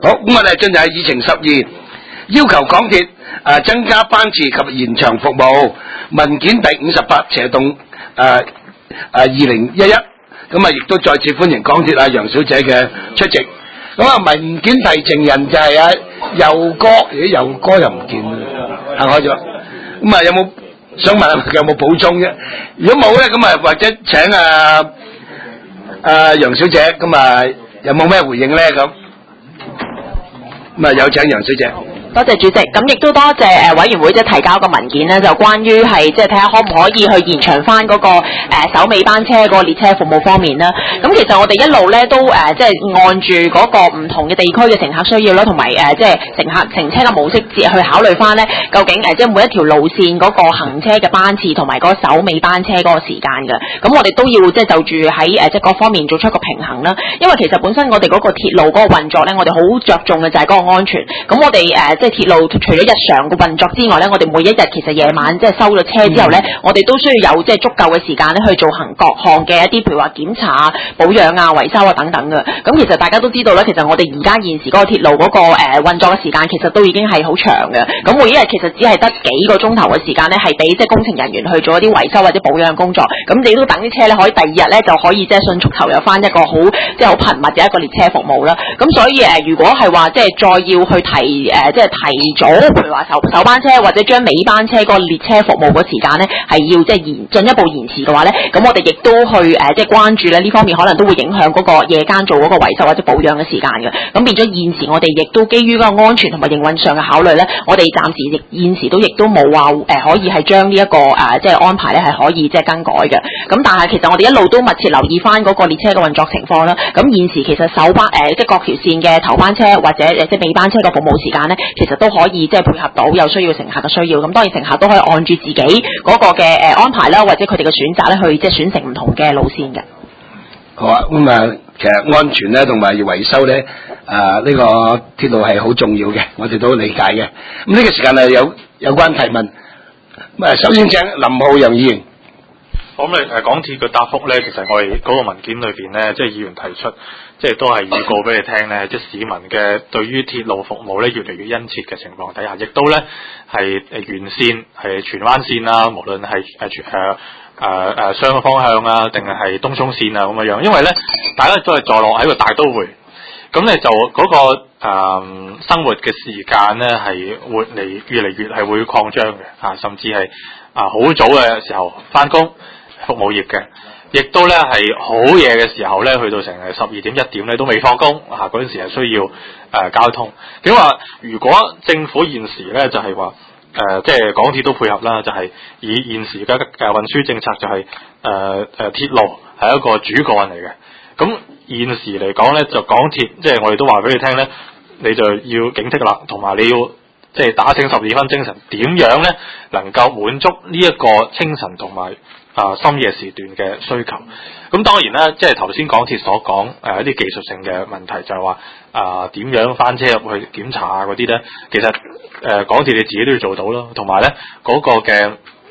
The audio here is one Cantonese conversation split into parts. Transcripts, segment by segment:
好，咁我哋進入議程12，要求港鐵增加班次及延長服務。文件第58斜動2011，咁亦都再次歡迎港鐵楊小姐嘅出席。咁文件提呈人就係佑哥，佑哥又唔見啦，行開咗。咁有冇想問下佢有冇補充啫？如果冇咧，咁或者請楊小姐，咁有冇咩回應咧？咁有請楊小姐。 多謝主席，咁亦都多謝委員會提交個文件咧，就關於係睇下可唔可以去延長翻嗰個首尾班車嗰個列車服務方面啦。咁其實我哋一路咧都按住嗰個唔同嘅地區嘅乘客需要啦，同埋乘車嘅模式去考慮翻咧，究竟每一條路線嗰個行車嘅班次同埋嗰個首尾班車嗰個時間嘅。咁我哋都要就住喺各方面做出一個平衡啦。因為其實本身我哋嗰個鐵路嗰個運作咧，我哋好着重嘅就係嗰個安全。咁我哋鐵路除咗日常嘅運作之外咧，我哋每一日其實夜晚收咗車之後咧，我哋都需要有足夠嘅時間咧去做各項嘅一啲譬如話檢查啊、保養啊、維修啊等等嘅。咁其實大家都知道咧，其實我哋而家現時嗰個鐵路嗰個運作嘅時間其實都已經係好長嘅。咁每一日其實只係得幾個鐘頭嘅時間咧，係俾工程人員去做一啲維修或者保養工作。咁你都等啲車咧可以第二日咧就可以迅速投入翻一個好頻密嘅一個列車服務啦。咁所以如果係話再要去提早，譬如話首班車或者將尾班車個列車服務個時間咧，係要進一步延遲嘅話咧，咁我哋亦都去關注咧呢方面可能都會影響嗰個夜間做嗰個維修或者保養嘅時間嘅。咁變咗現時我哋亦都基於嗰個安全同埋營運上嘅考慮咧，我哋暫時現時都亦都冇話可以係將呢一個安排咧係可以更改嘅。咁但係其實我哋一路都密切留意翻嗰個列車嘅運作情況啦。咁現時其實首班各條線嘅頭班車或者尾班車嘅服務時間咧，其實都可以配合到有需要乘客嘅需要。咁當然乘客都可以按住自己嗰個嘅安排啦，或者佢哋嘅選擇咧去選乘唔同嘅路線嘅。 好啊，咁其實安全咧同埋維修咧，呢個鐵路係好重要嘅，我哋都理解嘅。咁呢個時間有關提問。首先請林浩洋議員。 咁港鐵嘅答覆咧，其實我哋嗰個文件裏邊咧，議員提出，都係預告俾你聽咧，市民嘅對於鐵路服務咧越嚟越殷切嘅情況底下，亦都咧係沿線係荃灣線啊，無論係雙個方向啊，定係東涌線啊咁樣，因為咧大家都係坐落喺個大都會，咁咧就嗰個生活嘅時間咧係越嚟越係會擴張嘅，甚至係好早嘅時候翻工。服務業嘅，亦都咧係好夜嘅時候咧，去到成12點1點咧都未放工嗰陣時係需要交通。點話如果政府現時咧就係話港鐵都配合啦，就係以現時嘅運輸政策就係鐵路係一個主幹嚟嘅。咁現時嚟講咧，就港鐵我哋都話俾你聽咧，你就要警惕啦，同埋你要打醒12分精神，點樣咧能夠滿足呢一個清晨同埋深夜時段嘅需求。咁當然啦，頭先港鐵所講一啲技術性嘅問題，就係話點樣翻車入去檢查啊嗰啲咧，其實港鐵你自己都要做到咯，同埋咧嗰個嘅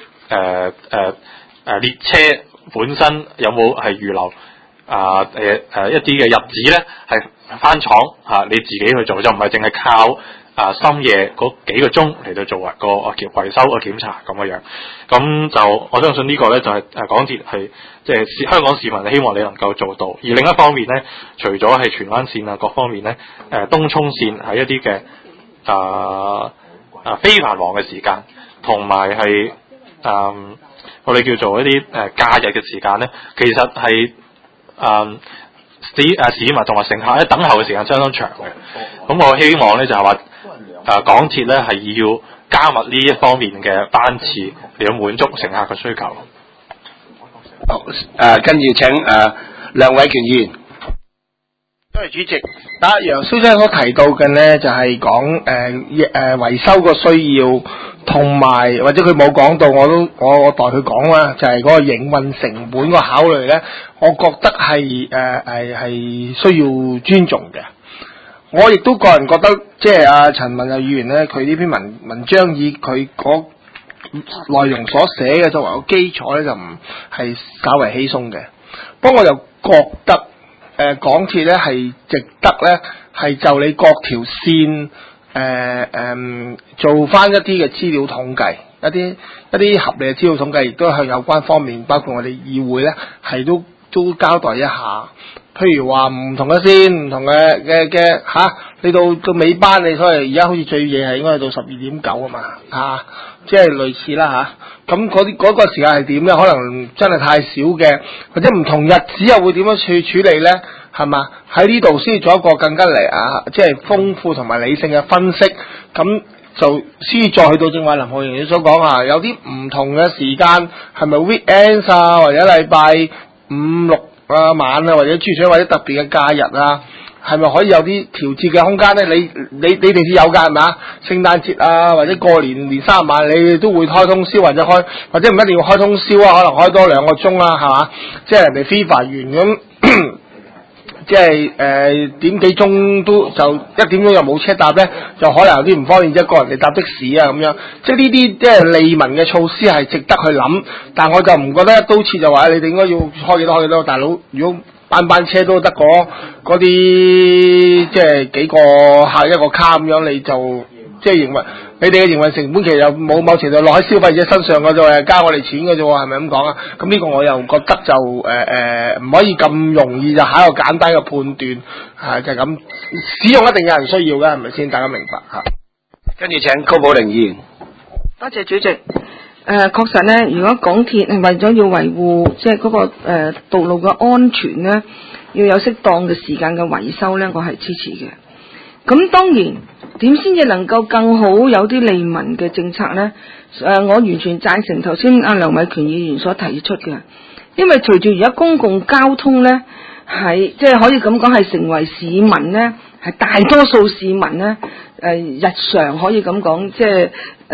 列車本身有冇係預留一啲嘅日子咧，係翻廠你自己去做，就唔係淨係靠深夜嗰幾個鐘嚟到做個維修個檢查咁樣。咁就我相信呢個咧就係港鐵係香港市民希望你能夠做到。而另一方面咧，除咗係荃灣線啊各方面咧，東涌線喺一啲嘅非繁忙嘅時間，同埋係我哋叫做一啲假日嘅時間咧，其實係市民同埋乘客咧等候嘅時間相當長嘅。咁我希望咧就係話港鐵咧係要加密呢一方面嘅班次嚟到滿足乘客嘅需求。 好，跟住請梁偉權議員。 多謝主席。楊小姐所提到嘅咧就係講維修個需要，同埋或者佢冇講到，我代佢講啦，就係嗰個營運成本個考慮咧，我覺得係需要尊重嘅。我亦都個人覺得，陳文議員咧，佢呢篇文章以佢嗰內容所寫嘅作為個基礎咧，就唔係稍為稀鬆嘅。不過我又覺得港鐵咧係值得咧係就你各條線做翻一啲嘅資料統計，一啲合理嘅資料統計，亦都向有關方面，包括我哋議會咧係都交代一下。譬如話唔同嘅線，唔同嘅你到尾班，你所謂而家好似最夜係應該去到12.9啊嘛，即係類似啦嚇。咁嗰個時間係點咧？可能真係太少嘅，或者唔同日子又會點樣處理咧？係嘛？喺呢度先做一個更加即係豐富同埋理性嘅分析，咁就先再去到正話林浩然你所講啊，有啲唔同嘅時間係咪 weekends 啊，或者禮拜5、6晚啊，或者諸如或者特別嘅假日啊，係咪可以有啲調節嘅空間咧？你哋先有㗎係嘛？聖誕節啊，或者過年30晚，你都會開通宵或者唔一定要開通宵啊，可能開多2個鐘啊，係嘛？即係人哋 FIFA 完咁。即係點幾鐘都就1點鐘又冇車搭咧，就可能有啲唔方便，即係個人哋搭的士啊咁樣。即係呢啲即係利民嘅措施係值得去諗，但我就唔覺得一刀切就話你哋應該要開幾多，大佬如果班車都得嗰啲即係幾個客一個卡咁樣，你就即係認為你哋嘅營運成本其實有冇某程度落喺消費者身上嘅啫，係加我哋錢嘅啫喎，係咪咁講啊？咁呢個我又覺得就唔可以咁容易就下一個簡單嘅判斷，就係咁使用一定有人需要嘅，係咪先？大家明白嚇。 跟住請高寶玲議員。 多謝主席。確實咧，如果港鐵係為咗要維護即係嗰個道路嘅安全咧，要有適當嘅時間嘅維修咧，我係支持嘅。咁當然點先至能夠更好有啲利民嘅政策咧？我完全贊成頭先阿梁偉權議員所提出嘅，因為隨住而家公共交通咧係即係可以咁講係成為市民咧係大多數市民咧日常可以咁講即係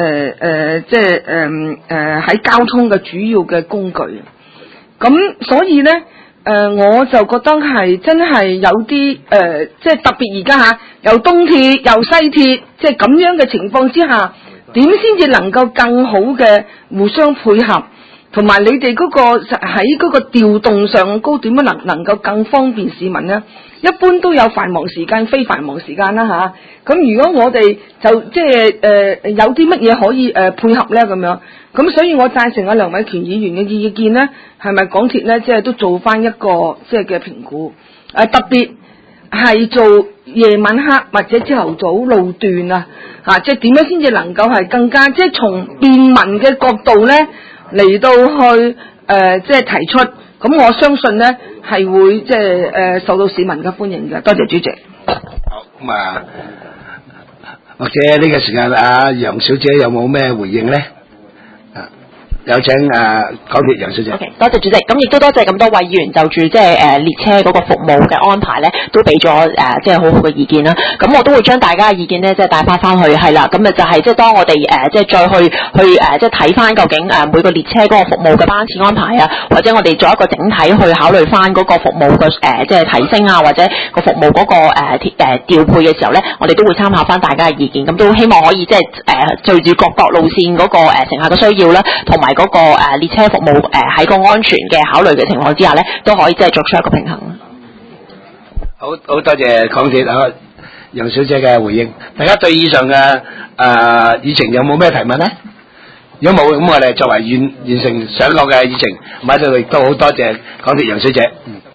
喺交通嘅主要嘅工具。咁所以咧我就覺得係真係有啲即係特別而家由東鐵由西鐵即係咁樣嘅情況之下，點先至能夠更好嘅互相配合，同埋你哋嗰個喺嗰個調動上高點樣能夠更方便市民呢？一般都有繁忙時間、非繁忙時間啦嚇。咁如果我哋就即係有啲乜嘢可以配合呢？咁樣，咁所以我贊成阿梁偉權議員嘅意見呢，係咪港鐵呢？即係都做翻一個即係嘅評估，特別係做夜晚黑或者朝頭早路段啊，即係點樣先至能夠係更加即係從便民嘅角度呢嚟到去即係提出。咁我相信呢係會即係受到市民嘅歡迎嘅。多謝主席。 好咁啊，或者呢個時間楊小姐有冇咩回應呢？有請港鐵楊小姐。 Okay，多謝主席。咁亦都多謝咁多位議員就住即係列車嗰個服務嘅安排咧，都俾咗即係好好嘅意見啦。咁我都會將大家嘅意見咧，即係帶翻去係啦。咁就係即係當我哋即係再去即係睇翻究竟每個列車嗰個服務嘅班次安排啊，或者我哋做一個整體去考慮翻嗰個服務嘅即係提升啊，或者個服務嗰個調配嘅時候咧，我哋都會參考翻大家嘅意見。咁都希望可以即係隨住各路線嗰個乘客嘅需要啦，同埋嗰個列車服務喺個安全嘅考慮嘅情況之下咧，都可以即係作出一個平衡。 好多謝港鐵楊小姐嘅回應。大家對以上嘅議程有冇咩提問呢？如果冇，咁我哋作為完成上個嘅議程，喺度亦都好多謝港鐵楊小姐。